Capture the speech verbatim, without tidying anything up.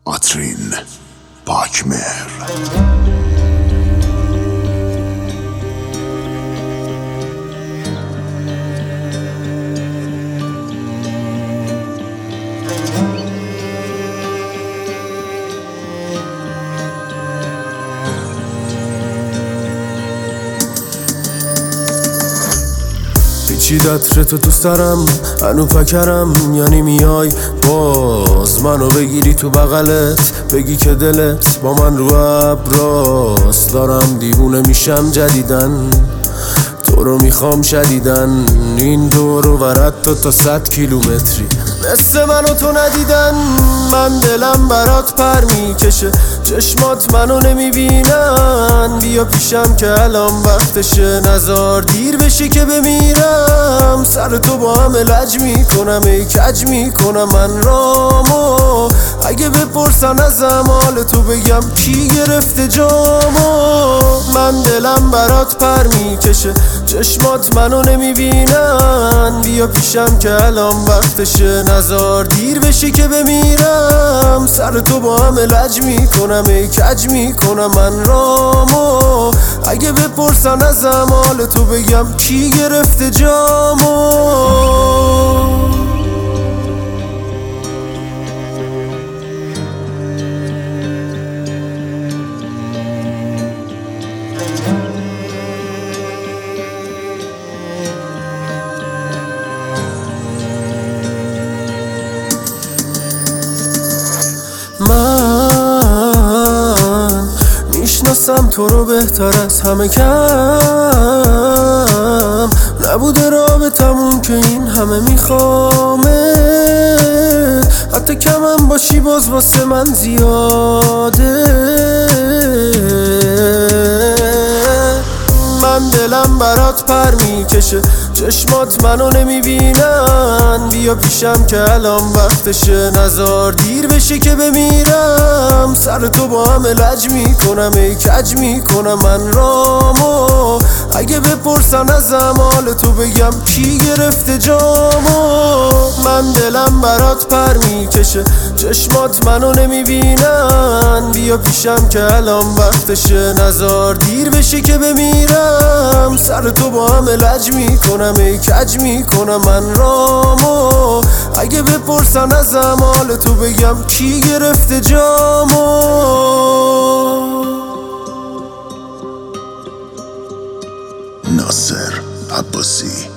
آترین پاکمهر. پیچید عطر تو دوست دارم، هنو فکرم یعنی میای باز منو بگیری تو بغلت، بگی که دلت با من رو ابراست. دارم دیوونه میشم جدیدن، تو رو میخوام شدیدن. این دور و ورد تو تا صد کیلومتری مثل منو تو ندیدن. من دلم برات پر میکشه، چشمات منو نمیبینن. بیا پیشم که الان وقتشه، نزار دیر بشه که بمیرم. سر تو با هم لج میکنم، ای کج میکنم من رامو. اگه بپرسن ازم حال تو بگم کی گرفته جامو. من دلم برات پر میکشه، چشمات منو نمیبینن. بیا پیشم که الان وقتشه، نزار دیر بشه که بمیرم. سر تو با هم لج میکنم، ای کج میکنم من رامو. اگه بپرسن ازم حال تو بگم کی گرفته جامو. من میشناسم تو رو بهتر از همه، کم نبوده رابطمون که این همه میخوامه. حتی کمم باشی باز واسه من زیاده. من دلم برات پر میکشه، چشمات منو نمیبینن. بیا پیشم که الان وقتشه، نزار دیر بشه که بمیرم. سر تو با هم لج میکنم، ای کج میکنم من رامو. اگه بپرسن ازم حال تو بگم کی گرفته جامو. من دلم برات پر میکشه، چشمات منو نمیبینن. بیا پیشم که الان وقتشه، نزار دیر بشه که بمیرم. سر تو با هم لج میکنم، ای کج میکنم من رامو. اگه بپرسن ازم حال تو بگم کی گرفته جامو. ناصر عباسی.